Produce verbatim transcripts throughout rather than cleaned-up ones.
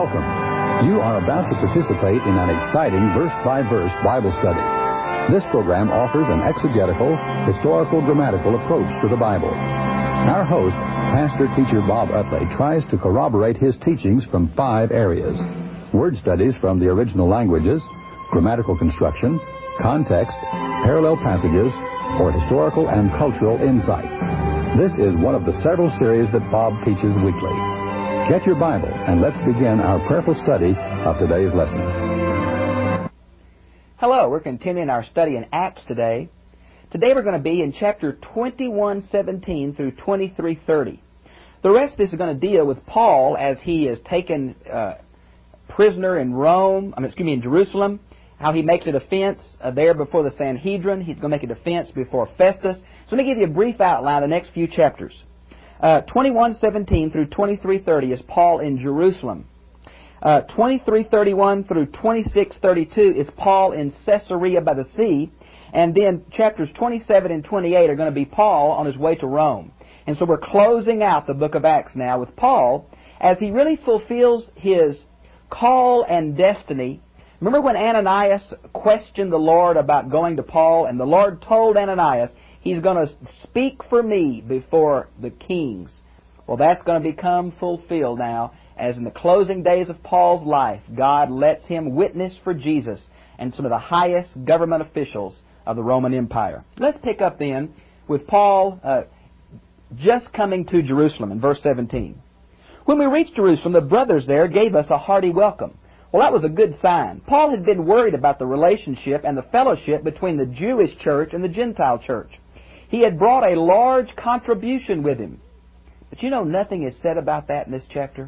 Welcome. You are about to participate in an exciting verse-by-verse Bible study. This program offers an exegetical, historical, grammatical approach to the Bible. Our host, pastor-teacher Bob Utley, tries to corroborate his teachings from five areas: word studies from the original languages, grammatical construction, context, parallel passages, or historical and cultural insights. This is one of the several series that Bob teaches weekly. Get your Bible and let's begin our prayerful study of today's lesson. Hello, we're continuing our study in Acts today. Today we're going to be in chapter twenty-one seventeen through twenty-three thirty. The rest of this is going to deal with Paul as he is taken uh, prisoner in Rome, I mean, excuse me, in Jerusalem, how he makes a defense uh, there before the Sanhedrin. He's going to make a defense before Festus. So let me give you a brief outline of the next few chapters. Uh, twenty-one seventeen through twenty-three thirty is Paul in Jerusalem. Uh, twenty-three thirty-one through twenty-six thirty-two is Paul in Caesarea by the sea. And then chapters twenty-seven and twenty-eight are going to be Paul on his way to Rome. And so we're closing out the book of Acts now with Paul as he really fulfills his call and destiny. Remember when Ananias questioned the Lord about going to Paul, and the Lord told Ananias, he's going to speak for me before the kings. Well, that's going to become fulfilled now, as in the closing days of Paul's life, God lets him witness for Jesus and some of the highest government officials of the Roman Empire. Let's pick up then with Paul uh, just coming to Jerusalem in verse seventeen. When we reached Jerusalem, the brothers there gave us a hearty welcome. Well, that was a good sign. Paul had been worried about the relationship and the fellowship between the Jewish church and the Gentile church. He had brought a large contribution with him. But you know, nothing is said about that in this chapter.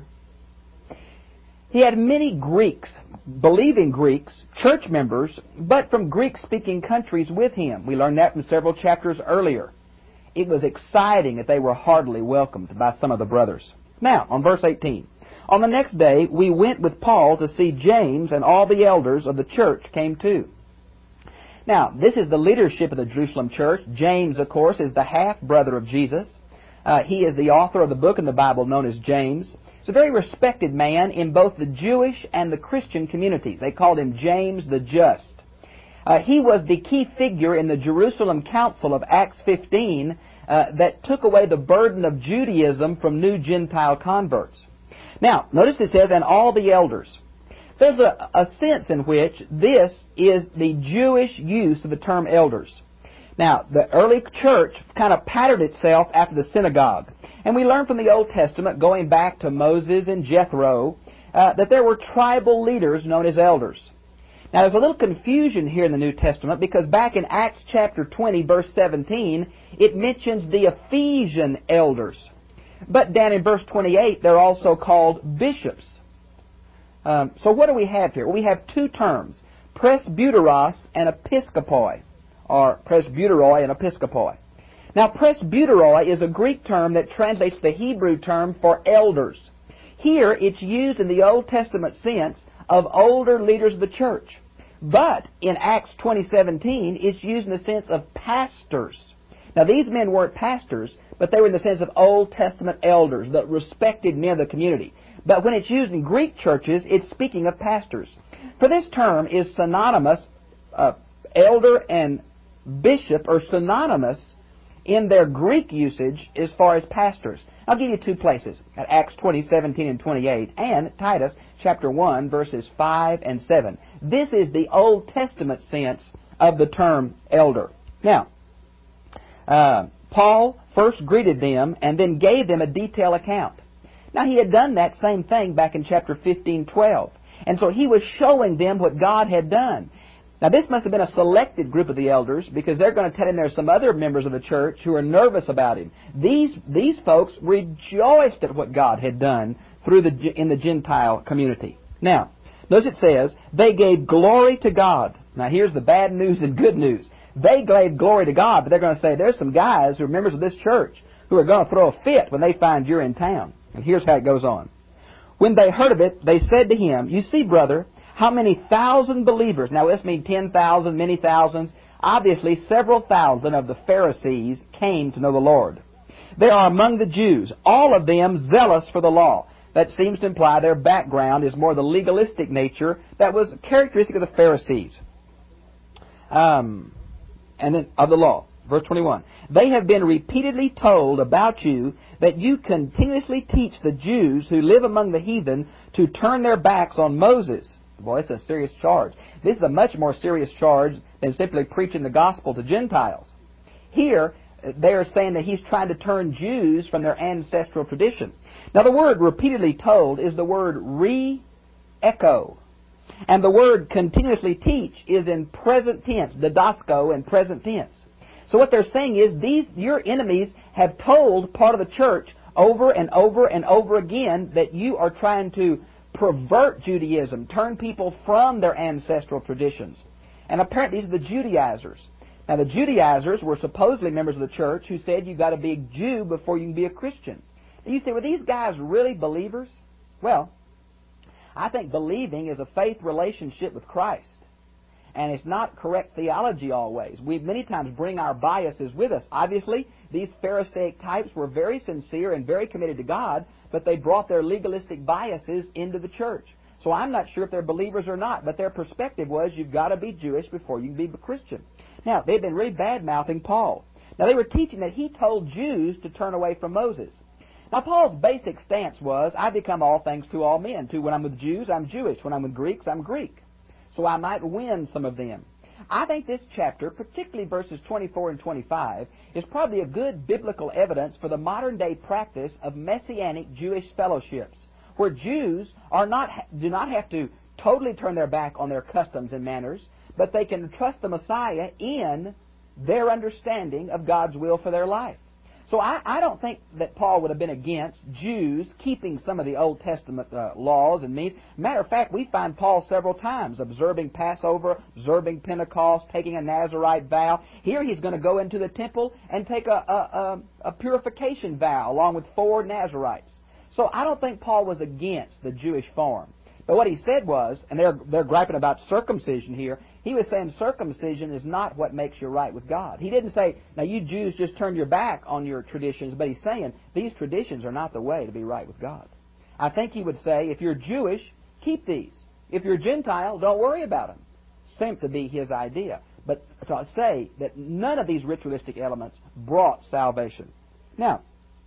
He had many Greeks, believing Greeks, church members, but from Greek-speaking countries with him. We learned that from several chapters earlier. It was exciting that they were heartily welcomed by some of the brothers. Now, on verse eighteen. On the next day, we went with Paul to see James, and all the elders of the church came too. Now, this is the leadership of the Jerusalem church. James, of course, is the half-brother of Jesus. Uh, he is the author of the book in the Bible known as James. He's a very respected man in both the Jewish and the Christian communities. They called him James the Just. Uh, he was the key figure in the Jerusalem Council of Acts fifteen uh, that took away the burden of Judaism from new Gentile converts. Now, notice it says, and all the elders. There's a, a sense in which this is the Jewish use of the term elders. Now, the early church kind of patterned itself after the synagogue. And we learn from the Old Testament, going back to Moses and Jethro, uh, that there were tribal leaders known as elders. Now, there's a little confusion here in the New Testament because back in Acts chapter twenty, verse seventeen, it mentions the Ephesian elders. But down in verse twenty-eight, they're also called bishops. Um, so what do we have here? Well, we have two terms, presbyteros and episkopoi, or presbyteroi and episkopoi. Now, presbyteroi is a Greek term that translates the Hebrew term for elders. Here, it's used in the Old Testament sense of older leaders of the church. But in Acts twenty seventeen, it's used in the sense of pastors. Now, these men weren't pastors, but they were in the sense of Old Testament elders, the respected men of the community. But when it's used in Greek churches, it's speaking of pastors. For this term is synonymous, uh, elder and bishop are synonymous in their Greek usage as far as pastors. I'll give you two places, at Acts twenty, seventeen and twenty-eight, and Titus chapter one, verses five and seven. This is the Old Testament sense of the term elder. Now, uh, Paul first greeted them and then gave them a detailed account. Now, he had done that same thing back in chapter fifteen, twelve. And so he was showing them what God had done. Now, this must have been a selected group of the elders because they're going to tell him there's some other members of the church who are nervous about him. These, these folks rejoiced at what God had done through the, in the Gentile community. Now, notice it says, they gave glory to God. Now, here's the bad news and good news. They gave glory to God, but they're going to say, there's some guys who are members of this church who are going to throw a fit when they find you're in town. And here's how it goes on. When they heard of it, they said to him, you see, brother, how many thousand believers, now this means ten thousand, many thousands, obviously several thousand of the Pharisees came to know the Lord. They are among the Jews, all of them zealous for the law. That seems to imply their background is more the legalistic nature that was characteristic of the Pharisees. Um, and then of the law. Verse twenty-one. They have been repeatedly told about you that you continuously teach the Jews who live among the heathen to turn their backs on Moses. Boy, it's a serious charge. This is a much more serious charge than simply preaching the gospel to Gentiles. Here, they are saying that he's trying to turn Jews from their ancestral tradition. Now, the word repeatedly told is the word re-echo. And the word continuously teach is in present tense, didasko in present tense. So what they're saying is, these your enemies have told part of the church over and over and over again that you are trying to pervert Judaism, turn people from their ancestral traditions. And apparently these are the Judaizers. Now the Judaizers were supposedly members of the church who said you've got to be a Jew before you can be a Christian. And you say, were these guys really believers? Well, I think believing is a faith relationship with Christ. And it's not correct theology always. We many times bring our biases with us. Obviously, these Pharisaic types were very sincere and very committed to God, but they brought their legalistic biases into the church. So I'm not sure if they're believers or not, but their perspective was you've got to be Jewish before you can be a Christian. Now, they've been really bad-mouthing Paul. Now, they were teaching that he told Jews to turn away from Moses. Now, Paul's basic stance was, I become all things to all men. To when I'm with Jews, I'm Jewish. When I'm with Greeks, I'm Greek. So I might win some of them. I think this chapter, particularly verses twenty-four and twenty-five, is probably a good biblical evidence for the modern-day practice of Messianic Jewish fellowships, where Jews are not do not have to totally turn their back on their customs and manners, but they can trust the Messiah in their understanding of God's will for their life. So I, I don't think that Paul would have been against Jews keeping some of the Old Testament uh, laws and means. Matter of fact, we find Paul several times observing Passover, observing Pentecost, taking a Nazirite vow. Here he's going to go into the temple and take a, a, a, a purification vow along with four Nazirites. So I don't think Paul was against the Jewish form. But what he said was, and they're, they're griping about circumcision here, he was saying circumcision is not what makes you right with God. He didn't say, now you Jews just turn your back on your traditions, but he's saying these traditions are not the way to be right with God. I think he would say, if you're Jewish, keep these. If you're Gentile, don't worry about them. Seemed to be his idea. But to say that none of these ritualistic elements brought salvation. Now,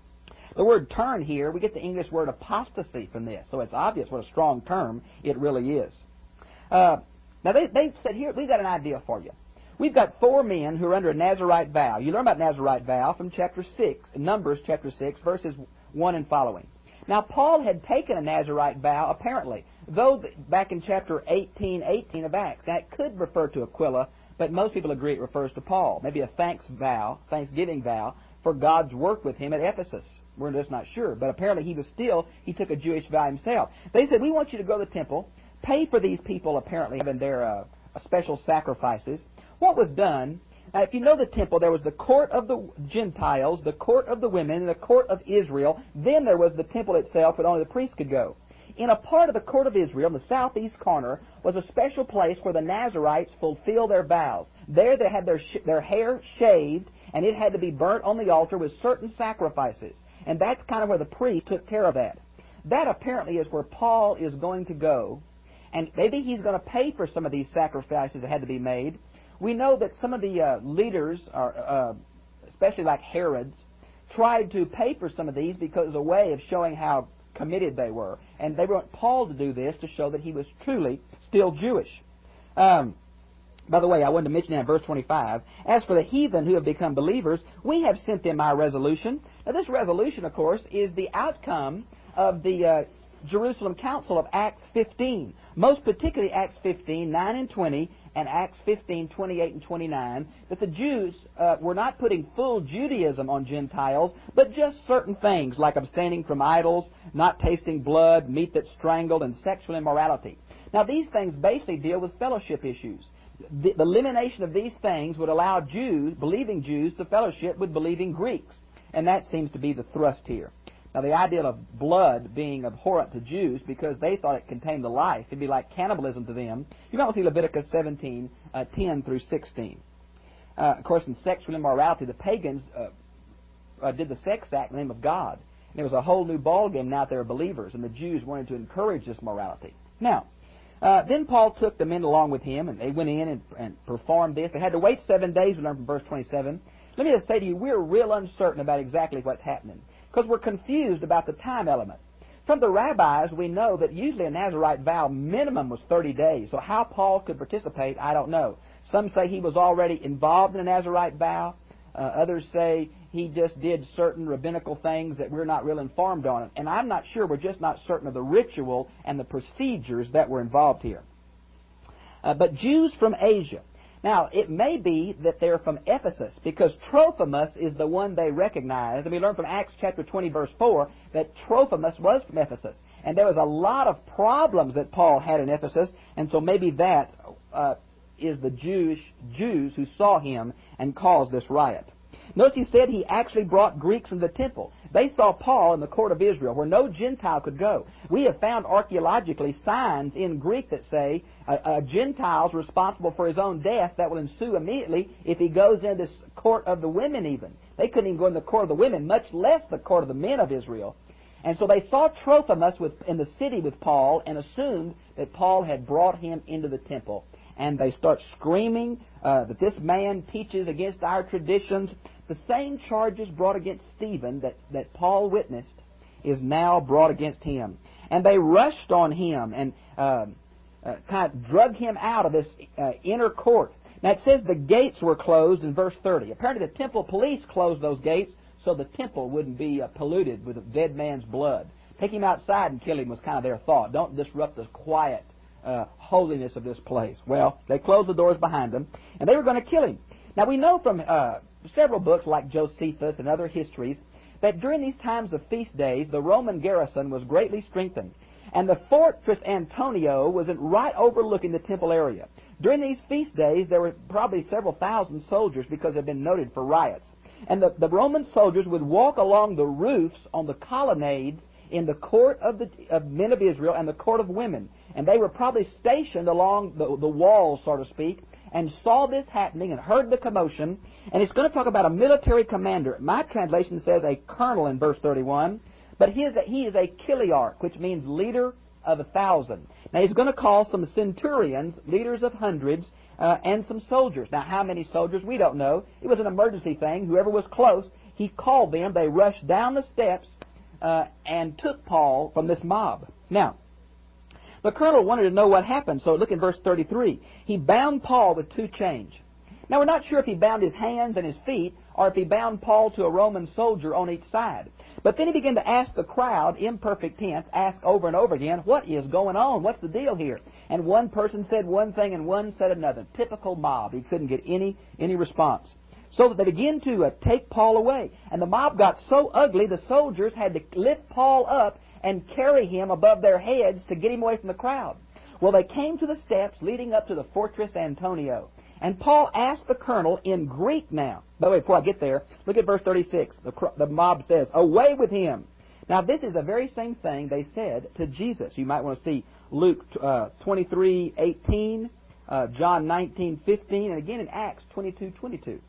the word turn here, we get the English word apostasy from this. So it's obvious what a strong term it really is. Uh, now, they, they said, here, we've got an idea for you. We've got four men who are under a Nazirite vow. You learn about Nazirite vow from chapter six, Numbers chapter six, verses one and following. Now, Paul had taken a Nazirite vow, apparently, though back in chapter eighteen, eighteen of Acts. That could refer to Aquila, but most people agree it refers to Paul. Maybe a thanks vow, thanksgiving vow, for God's work with him at Ephesus. We're just not sure. But apparently he was still, he took a Jewish vow himself. They said, we want you to go to the temple, pay for these people apparently having their uh, special sacrifices. What was done, now if you know the temple, there was the court of the Gentiles, the court of the women, and the court of Israel. Then there was the temple itself, but only the priests could go. In a part of the court of Israel, in the southeast corner, was a special place where the Nazirites fulfilled their vows. There they had their, sh- their hair shaved, and it had to be burnt on the altar with certain sacrifices. And that's kind of where the priest took care of that. That apparently is where Paul is going to go. And maybe he's going to pay for some of these sacrifices that had to be made. We know that some of the uh, leaders, are, uh, especially like Herod's, tried to pay for some of these because it was a way of showing how committed they were. And they want Paul to do this to show that he was truly still Jewish. Um, by the way, I wanted to mention that in verse twenty-five. As for the heathen who have become believers, we have sent them our resolution. Now this resolution, of course, is the outcome of the uh, Jerusalem Council of Acts fifteen. Most particularly Acts fifteen, nine and twenty, and Acts fifteen, twenty-eight and twenty-nine, that the Jews uh, were not putting full Judaism on Gentiles, but just certain things like abstaining from idols, not tasting blood, meat that's strangled, and sexual immorality. Now these things basically deal with fellowship issues. The, the elimination of these things would allow Jews, believing Jews, to fellowship with believing Greeks. And that seems to be the thrust here. Now, the idea of blood being abhorrent to Jews because they thought it contained the life, it'd be like cannibalism to them. You can see Leviticus seventeen, uh, ten through sixteen. Uh, of course, in sexual immorality, the pagans uh, uh, did the sex act in the name of God. And it was a whole new ballgame now that they were believers, and the Jews wanted to encourage this morality. Now, uh, then Paul took the men along with him, and they went in and, and performed this. They had to wait seven days, we learn from verse twenty-seven. Let me just say to you, we're real uncertain about exactly what's happening, because we're confused about the time element. From the rabbis, we know that usually a Nazirite vow minimum was thirty days. So how Paul could participate, I don't know. Some say he was already involved in a Nazirite vow. Uh, others say he just did certain rabbinical things that we're not real informed on. And I'm not sure. We're just not certain of the ritual and the procedures that were involved here. Uh, but Jews from Asia. Now, it may be that they're from Ephesus, because Trophimus is the one they recognize. And we learn from Acts chapter twenty, verse four, that Trophimus was from Ephesus. And there was a lot of problems that Paul had in Ephesus, and so maybe that uh, is the Jewish Jews who saw him and caused this riot. Notice he said he actually brought Greeks in the temple. They saw Paul in the court of Israel, where no Gentile could go. We have found archaeologically signs in Greek that say a, a Gentile's responsible for his own death that will ensue immediately if he goes into this court of the women even. They couldn't even go in the court of the women, much less the court of the men of Israel. And so they saw Trophimus with, in the city with Paul and assumed that Paul had brought him into the temple. And they start screaming uh, that this man teaches against our traditions. The same charges brought against Stephen that, that Paul witnessed is now brought against him. And they rushed on him and uh, uh, kind of drug him out of this uh, inner court. Now it says the gates were closed in verse thirty. Apparently the temple police closed those gates so the temple wouldn't be uh, polluted with a dead man's blood. Take him outside and kill him was kind of their thought. Don't disrupt the quiet uh, holiness of this place. Well, they closed the doors behind them, and they were going to kill him. Now we know from uh, several books like Josephus and other histories that during these times of feast days, the Roman garrison was greatly strengthened. And the fortress Antonia was in right overlooking the temple area. During these feast days, there were probably several thousand soldiers because they've been noted for riots. And the, the Roman soldiers would walk along the roofs on the colonnades in the court of the of men of Israel and the court of women. And they were probably stationed along the, the walls, so to speak, and saw this happening and heard the commotion. And it's going to talk about a military commander. My translation says a colonel in verse thirty-one. But he is a, he is a chiliarch, which means leader of a thousand. Now he's going to call some centurions, leaders of hundreds, uh, and some soldiers. Now how many soldiers, we don't know. It was an emergency thing. Whoever was close, he called them. They rushed down the steps uh, and took Paul from this mob. Now, the colonel wanted to know what happened, so look in verse thirty-three. He bound Paul with two chains. Now we're not sure if he bound his hands and his feet, or if he bound Paul to a Roman soldier on each side. But then he began to ask the crowd, imperfect tense, ask over and over again, what is going on? What's the deal here? And one person said one thing and one said another. Typical mob. He couldn't get any, any response. So that they began to uh, take Paul away. And the mob got so ugly, the soldiers had to lift Paul up and carry him above their heads to get him away from the crowd. Well, they came to the steps leading up to the fortress Antonia. And Paul asked the colonel in Greek now. By the way, before I get there, look at verse thirty-six. The, the mob says, away with him. Now, this is the very same thing they said to Jesus. You might want to see Luke uh, twenty-three eighteen, uh, John nineteen fifteen, and again in Acts twenty-two twenty-two.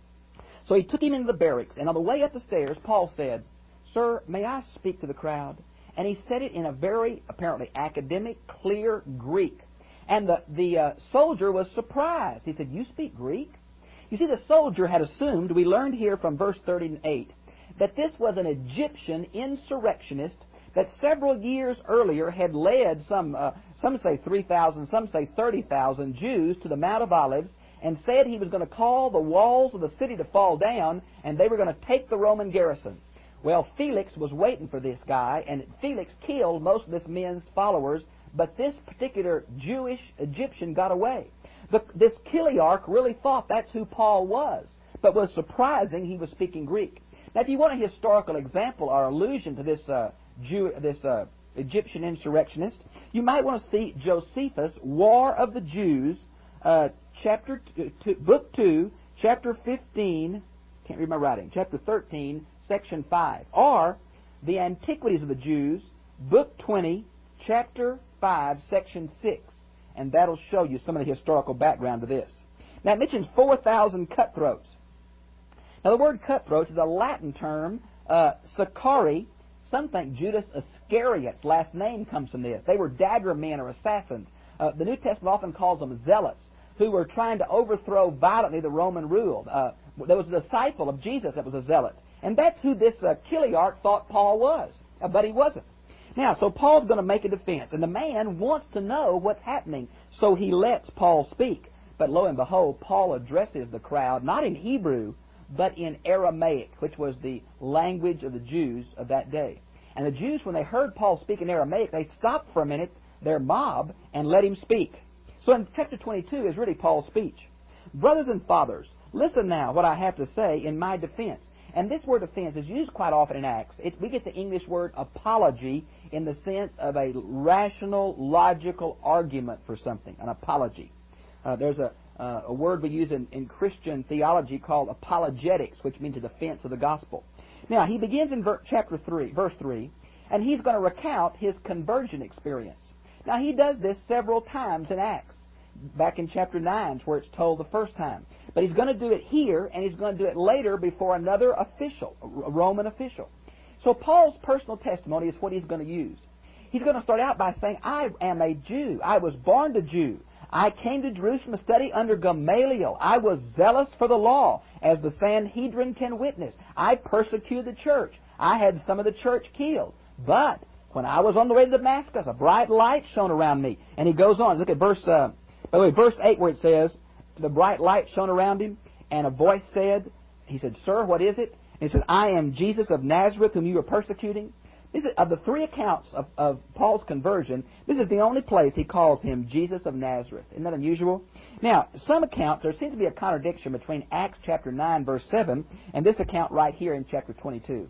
So he took him into the barracks, and on the way up the stairs, Paul said, Sir, may I speak to the crowd? And he said it in a very, apparently, academic, clear Greek. And the, the uh, soldier was surprised. He said, you speak Greek? You see, the soldier had assumed, we learned here from verse thirty-eight, that this was an Egyptian insurrectionist that several years earlier had led some, uh, some say three thousand, some say thirty thousand Jews to the Mount of Olives and said he was going to call the walls of the city to fall down and they were going to take the Roman garrison. Well, Felix was waiting for this guy, and Felix killed most of this men's followers, but this particular Jewish Egyptian got away. The, this chiliarch really thought that's who Paul was, but was surprising he was speaking Greek. Now, if you want a historical example or allusion to this uh, Jew, this uh, Egyptian insurrectionist, you might want to see Josephus' War of the Jews, uh, chapter two, two, book two, chapter fifteen. Can't read my writing. Chapter thirteen, section five, or the Antiquities of the Jews, book twenty, chapter five, section six, and that'll show you some of the historical background to this. Now it mentions four thousand cutthroats. Now the word cutthroats is a Latin term, uh, sicari, Some think Judas Iscariot's last name comes from this. They were dagger men or assassins. Uh, the New Testament often calls them zealots, who were trying to overthrow violently the Roman rule. Uh, there was a disciple of Jesus that was a zealot. And that's who this uh, Chiliarch thought Paul was. Uh, but he wasn't. Now, so Paul's going to make a defense. And the man wants to know what's happening. So he lets Paul speak. But lo and behold, Paul addresses the crowd, not in Hebrew, but in Aramaic, which was the language of the Jews of that day. And the Jews, when they heard Paul speak in Aramaic, they stopped for a minute their mob and let him speak. So in chapter twenty-two is really Paul's speech. Brothers and fathers, listen now what I have to say in my defense. And this word defense is used quite often in Acts. It, we get the English word apology in the sense of a rational, logical argument for something, an apology. Uh, there's a, uh, a word we use in, in Christian theology called apologetics, which means a defense of the gospel. Now, he begins in ver- chapter three, verse three, and he's going to recount his conversion experience. Now, he does this several times in Acts. Back in chapter nine, where it's told the first time. But he's going to do it here, and he's going to do it later before another official, a Roman official. So Paul's personal testimony is what he's going to use. He's going to start out by saying, I am a Jew. I was born a Jew. I came to Jerusalem to study under Gamaliel. I was zealous for the law, as the Sanhedrin can witness. I persecuted the church. I had some of the church killed. But when I was on the way to Damascus, a bright light shone around me. And he goes on. Look at verse... Uh, By the way, verse eight where it says, the bright light shone around him, and a voice said, he said, Sir, what is it? And he said, I am Jesus of Nazareth, whom you are persecuting. This is, of the three accounts of, of Paul's conversion, this is the only place he calls him Jesus of Nazareth. Isn't that unusual? Now, some accounts, there seems to be a contradiction between Acts chapter nine, verse seven, and this account right here in chapter twenty-two.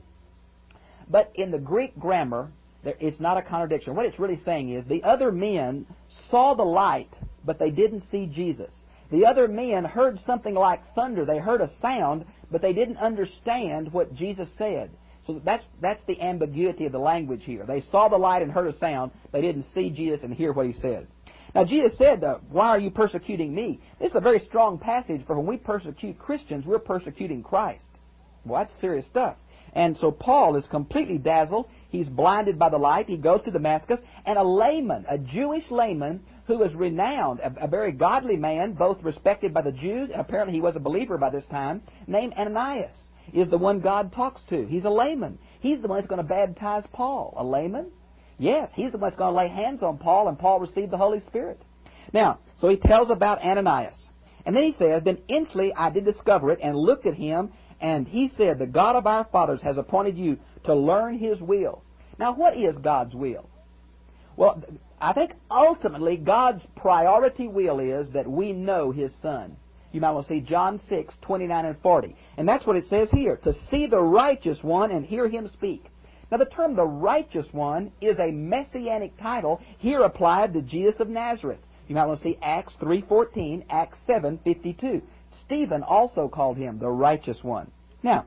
But in the Greek grammar, there, it's not a contradiction. What it's really saying is, the other men saw the light, but they didn't see Jesus. The other men heard something like thunder. They heard a sound, but they didn't understand what Jesus said. So that's that's the ambiguity of the language here. They saw the light and heard a sound. They didn't see Jesus and hear what he said. Now, Jesus said, uh, why are you persecuting me? This is a very strong passage, for when we persecute Christians, we're persecuting Christ. Well, that's serious stuff. And so Paul is completely dazzled. He's blinded by the light. He goes to Damascus, and a layman, a Jewish layman, who was renowned, a, a very godly man, both respected by the Jews, and apparently he was a believer by this time, named Ananias, is the one God talks to. He's a layman. He's the one that's going to baptize Paul. A layman? Yes, he's the one that's going to lay hands on Paul, and Paul received the Holy Spirit. Now, so he tells about Ananias. And then he says, Then instantly I did discover it, and looked at him, and he said, The God of our fathers has appointed you to learn His will. Now, what is God's will? Well, I think ultimately God's priority will is that we know His Son. You might want to see John six, twenty-nine and forty. And that's what it says here, to see the righteous one and hear Him speak. Now, the term the righteous one is a messianic title here applied to Jesus of Nazareth. You might want to see Acts three fourteen, Acts seven fifty-two. Stephen also called Him the righteous one. Now,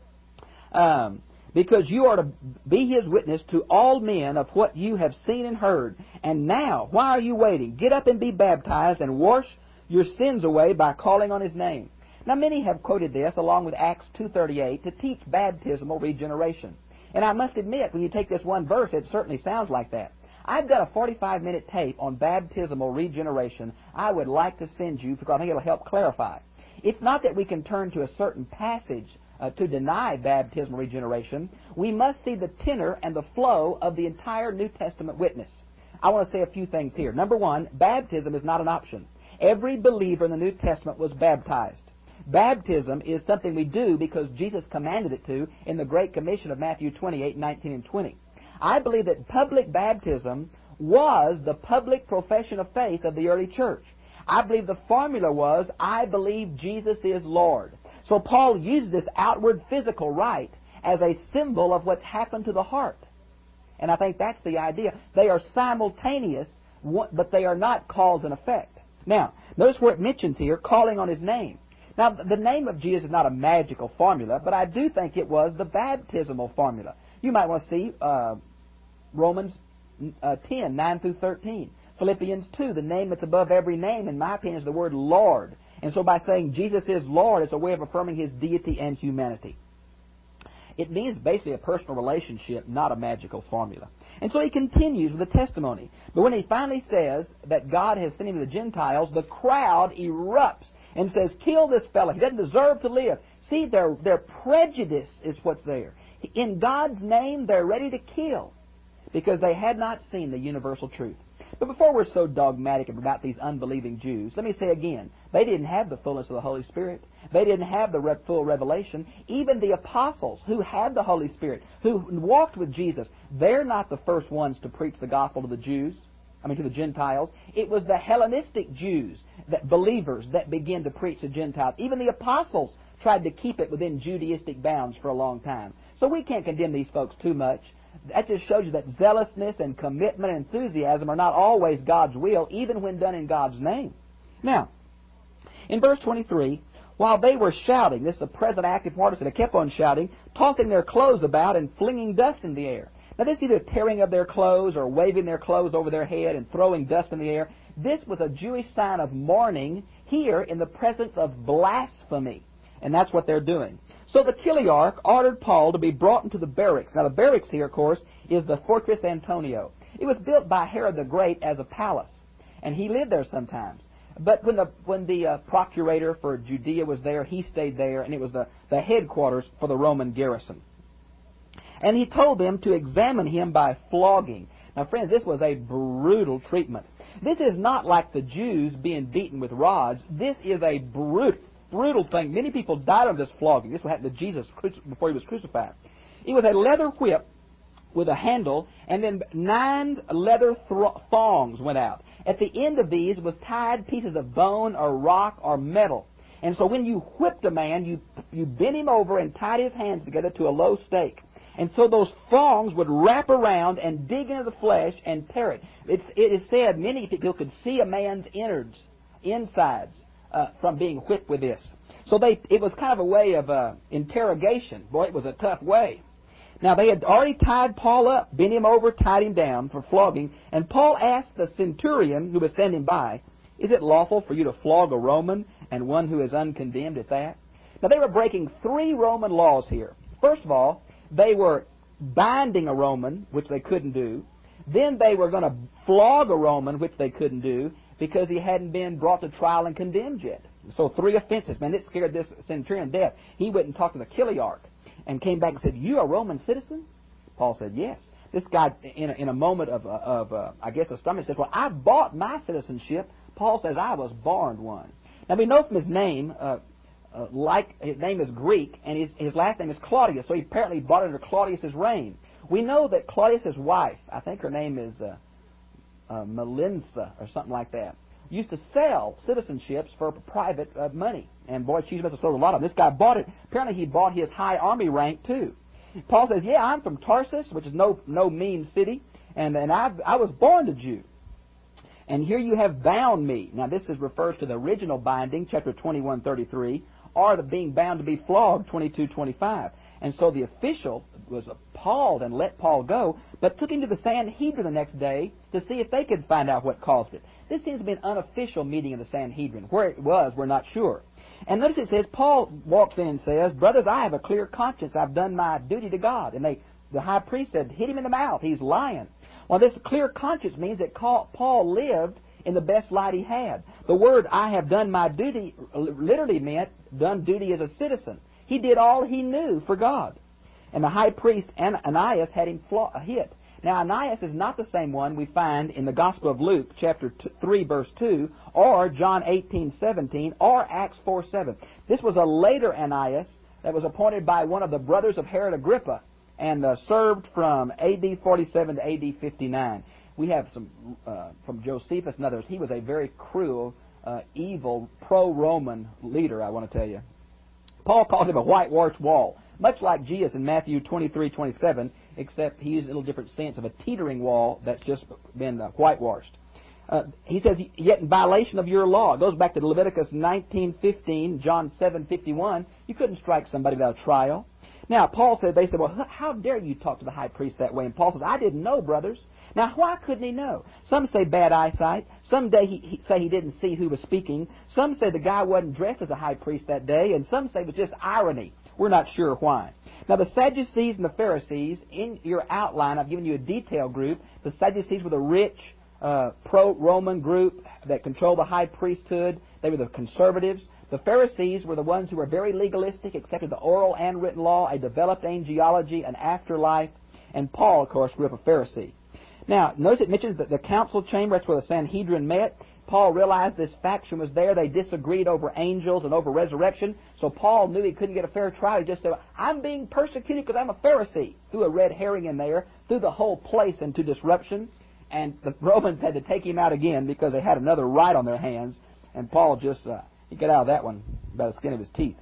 um, because you are to be His witness to all men of what you have seen and heard. And now, why are you waiting? Get up and be baptized and wash your sins away by calling on His name. Now, many have quoted this along with Acts two thirty-eight to teach baptismal regeneration. And I must admit, when you take this one verse, it certainly sounds like that. I've got a forty-five minute tape on baptismal regeneration I would like to send you because I think it'll help clarify. It's not that we can turn to a certain passage uh, to deny baptismal regeneration. We must see the tenor and the flow of the entire New Testament witness. I want to say a few things here. Number one, baptism is not an option. Every believer in the New Testament was baptized. Baptism is something we do because Jesus commanded it to in the Great Commission of Matthew twenty-eight, nineteen, and twenty. I believe that public baptism was the public profession of faith of the early church. I believe the formula was, I believe Jesus is Lord. So Paul uses this outward physical rite as a symbol of what's happened to the heart. And I think that's the idea. They are simultaneous, but they are not cause and effect. Now, notice where it mentions here, calling on His name. Now, the name of Jesus is not a magical formula, but I do think it was the baptismal formula. You might want to see uh, Romans uh, ten, nine through thirteen. Philippians two, the name that's above every name, in my opinion, is the word Lord. And so by saying Jesus is Lord, it's a way of affirming His deity and humanity. It means basically a personal relationship, not a magical formula. And so he continues with the testimony. But when he finally says that God has sent him to the Gentiles, the crowd erupts and says, kill this fellow. He doesn't deserve to live. See, their, their prejudice is what's there. In God's name, they're ready to kill because they had not seen the universal truth. But before we're so dogmatic about these unbelieving Jews, let me say again, they didn't have the fullness of the Holy Spirit. They didn't have the re- full revelation. Even the apostles who had the Holy Spirit, who walked with Jesus, they're not the first ones to preach the gospel to the Jews, I mean to the Gentiles. It was the Hellenistic Jews, that believers, that began to preach to Gentiles. Even the apostles tried to keep it within Judaistic bounds for a long time. So we can't condemn these folks too much. That just shows you that zealousness and commitment and enthusiasm are not always God's will, even when done in God's name. Now, in verse twenty-three, while they were shouting, this is a present active participle, they kept on shouting, tossing their clothes about and flinging dust in the air. Now, this is either tearing of their clothes or waving their clothes over their head and throwing dust in the air. This was a Jewish sign of mourning here in the presence of blasphemy. And that's what they're doing. So the Chiliarch ordered Paul to be brought into the barracks. Now the barracks here, of course, is the Fortress Antonio. It was built by Herod the Great as a palace, and he lived there sometimes. But when the when the uh, procurator for Judea was there, he stayed there, and it was the, the headquarters for the Roman garrison. And he told them to examine him by flogging. Now, friends, this was a brutal treatment. This is not like the Jews being beaten with rods. This is a brutal brutal thing. Many people died of this flogging. This is what happened to Jesus before he was crucified. It was a leather whip with a handle, and then nine leather thongs went out. At the end of these was tied pieces of bone or rock or metal. And so when you whipped a man, you you bent him over and tied his hands together to a low stake. And so those thongs would wrap around and dig into the flesh and tear it. It's, it is said many people could see a man's innards, insides, Uh, from being whipped with this. So they, it was kind of a way of uh, interrogation. Boy, it was a tough way. Now, they had already tied Paul up, bent him over, tied him down for flogging, and Paul asked the centurion who was standing by, is it lawful for you to flog a Roman and one who is uncondemned at that? Now, they were breaking three Roman laws here. First of all, they were binding a Roman, which they couldn't do. Then they were going to flog a Roman, which they couldn't do, because he hadn't been brought to trial and condemned yet. So three offenses. Man, it scared this centurion to death. He went and talked to the Chiliarch and came back and said, you a Roman citizen? Paul said, yes. This guy, in a, in a moment of, of uh, I guess, a stomach, says, well, I bought my citizenship. Paul says, I was born one. Now, we know from his name, uh, uh, like his name is Greek, and his, his last name is Claudius, so he apparently bought it under Claudius's reign. We know that Claudius's wife, I think her name is Uh, Uh, Melinsa or something like that, used to sell citizenships for private uh, money. And boy, she must have sold a lot of them. This guy bought it. Apparently he bought his high army rank too. Paul says, yeah, I'm from Tarsus, which is no no mean city, and, and I, I was born a Jew. And here you have bound me. Now this is refers to the original binding, chapter twenty-one thirty-three, or the being bound to be flogged, twenty-two twenty-five. And so the official was appalled and let Paul go, but took him to the Sanhedrin the next day to see if they could find out what caused it. This seems to be an unofficial meeting of the Sanhedrin. Where it was, we're not sure. And notice it says, Paul walks in and says, brothers, I have a clear conscience. I've done my duty to God. And they, the high priest said, hit him in the mouth. He's lying. Well, this clear conscience means that Paul lived in the best light he had. The word, I have done my duty, literally meant done duty as a citizen. He did all he knew for God. And the high priest, Ananias, had him hit. Now, Ananias is not the same one we find in the Gospel of Luke, chapter three, verse two, or John eighteen seventeen, or Acts four seven. This was a later Ananias that was appointed by one of the brothers of Herod Agrippa and uh, served from A D forty-seven to A D fifty-nine. We have some uh, from Josephus and others. He was a very cruel, uh, evil, pro-Roman leader, I want to tell you. Paul calls him a whitewashed wall, much like Jesus in Matthew twenty-three twenty-seven, except he used a little different sense of a teetering wall that's just been uh, whitewashed. Uh, he says, yet in violation of your law. It goes back to Leviticus nineteen fifteen, John seven fifty-one. You couldn't strike somebody without a trial. Now, Paul said, they said, well, how dare you talk to the high priest that way? And Paul says, I didn't know, brothers. Now, why couldn't he know? Some say bad eyesight. Some day he, he say he didn't see who was speaking. Some say the guy wasn't dressed as a high priest that day. And some say it was just irony. We're not sure why. Now, the Sadducees and the Pharisees, in your outline, I've given you a detail group. The Sadducees were the rich, uh, pro-Roman group that controlled the high priesthood. They were the conservatives. The Pharisees were the ones who were very legalistic, accepted the oral and written law, a developed angelology, an afterlife. And Paul, of course, grew up a Pharisee. Now, notice it mentions that the council chamber, that's where the Sanhedrin met. Paul realized this faction was there. They disagreed over angels and over resurrection. So Paul knew he couldn't get a fair trial. He just said, I'm being persecuted because I'm a Pharisee. Threw a red herring in there, threw the whole place into disruption. And the Romans had to take him out again because they had another right on their hands. And Paul just, uh, he got out of that one by the skin of his teeth.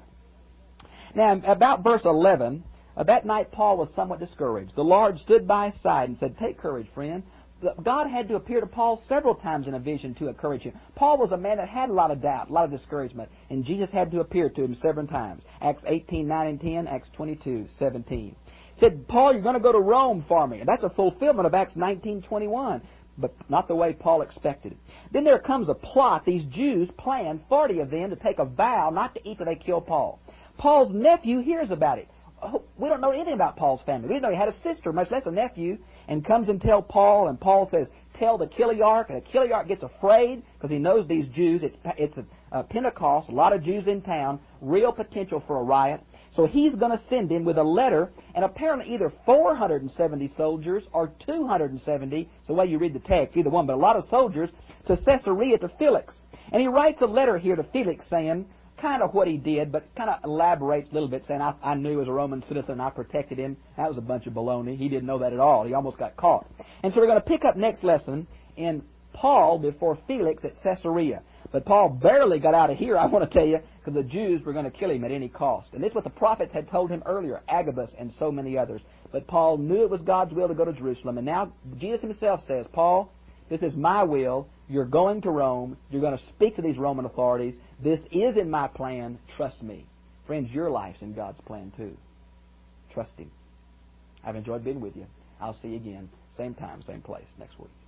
Now, about verse eleven, uh, that night Paul was somewhat discouraged. The Lord stood by his side and said, take courage, friend. God had to appear to Paul several times in a vision to encourage him. Paul was a man that had a lot of doubt, a lot of discouragement, and Jesus had to appear to him several times. Acts eighteen, nine and ten, Acts twenty-two, seventeen. He said, Paul, you're going to go to Rome for me. And that's a fulfillment of Acts nineteen, twenty-one, but not the way Paul expected it. Then there comes a plot. These Jews planned, forty of them, to take a vow not to eat till they kill Paul. Paul's nephew hears about it. We don't know anything about Paul's family. We didn't know he had a sister, much less a nephew, and comes and tells Paul, and Paul says, tell the Chiliarch, and the Chiliarch gets afraid because he knows these Jews. It's, it's a, a Pentecost, a lot of Jews in town, real potential for a riot. So he's going to send him with a letter, and apparently either four hundred seventy soldiers or two hundred seventy, it's the way you read the text, either one, but a lot of soldiers, to Caesarea to Felix. And he writes a letter here to Felix saying, kind of what he did, but kind of elaborates a little bit, saying, I, I knew as a Roman citizen, I protected him. That was a bunch of baloney. He didn't know that at all. He almost got caught. And so we're going to pick up next lesson in Paul before Felix at Caesarea. But Paul barely got out of here, I want to tell you, because the Jews were going to kill him at any cost. And this is what the prophets had told him earlier, Agabus and so many others. But Paul knew it was God's will to go to Jerusalem. And now Jesus himself says, Paul, this is my will. You're going to Rome. You're going to speak to these Roman authorities. This is in my plan. Trust me. Friends, your life's in God's plan too. Trust Him. I've enjoyed being with you. I'll see you again, same time, same place, next week.